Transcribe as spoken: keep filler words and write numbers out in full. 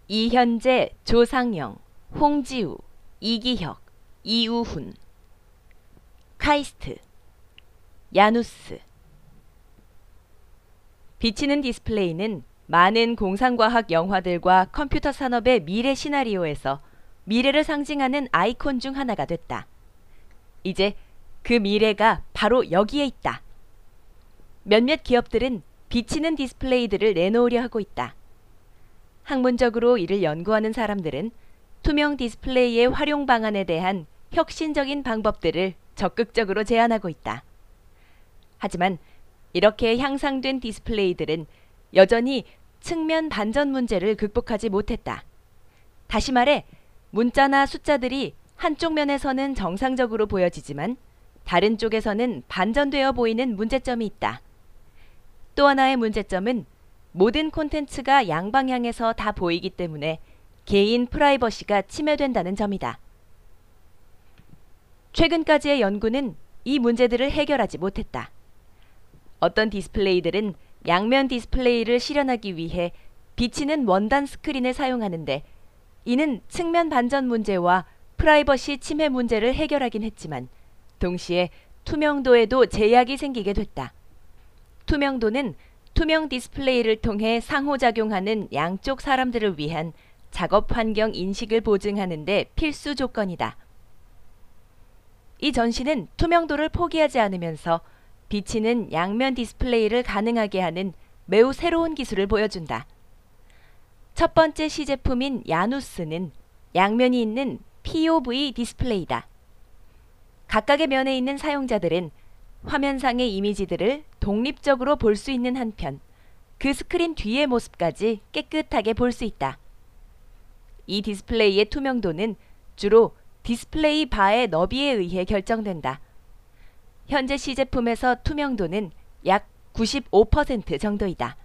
이현재, 조상영, 홍지우, 이기혁, 이우훈. 카이스트, 야누스. 비치는 디스플레이는 많은 공상과학 영화들과 컴퓨터 산업의 미래 시나리오에서 미래를 상징하는 아이콘 중 하나가 됐다. 이제 그 미래가 바로 여기에 있다. 몇몇 기업들은 비치는 디스플레이들을 내놓으려 하고 있다. 학문적으로 이를 연구하는 사람들은 투명 디스플레이의 활용 방안에 대한 혁신적인 방법들을 적극적으로 제안하고 있다. 하지만 이렇게 향상된 디스플레이들은 여전히 측면 반전 문제를 극복하지 못했다. 다시 말해 문자나 숫자들이 한쪽 면에서는 정상적으로 보여지지만 다른 쪽에서는 반전되어 보이는 문제점이 있다. 또 하나의 문제점은 모든 콘텐츠가 양방향에서 다 보이기 때문에 개인 프라이버시가 침해된다는 점이다. 최근까지의 연구는 이 문제들을 해결하지 못했다. 어떤 디스플레이들은 양면 디스플레이를 실현하기 위해 비치는 원단 스크린을 사용하는데 이는 측면 반전 문제와 프라이버시 침해 문제를 해결하긴 했지만 동시에 투명도에도 제약이 생기게 됐다. 투명도는 투명 디스플레이를 통해 상호작용하는 양쪽 사람들을 위한 작업 환경 인식을 보증하는 데 필수 조건이다. 이 전시는 투명도를 포기하지 않으면서 비치는 양면 디스플레이를 가능하게 하는 매우 새로운 기술을 보여준다. 첫 번째 시제품인 야누스는 양면이 있는 피오브이 디스플레이다. 각각의 면에 있는 사용자들은 화면상의 이미지들을 독립적으로 볼 수 있는 한편 그 스크린 뒤의 모습까지 깨끗하게 볼 수 있다. 이 디스플레이의 투명도는 주로 디스플레이 바의 너비에 의해 결정된다. 현재 시제품에서 투명도는 약 구십오 퍼센트 정도이다.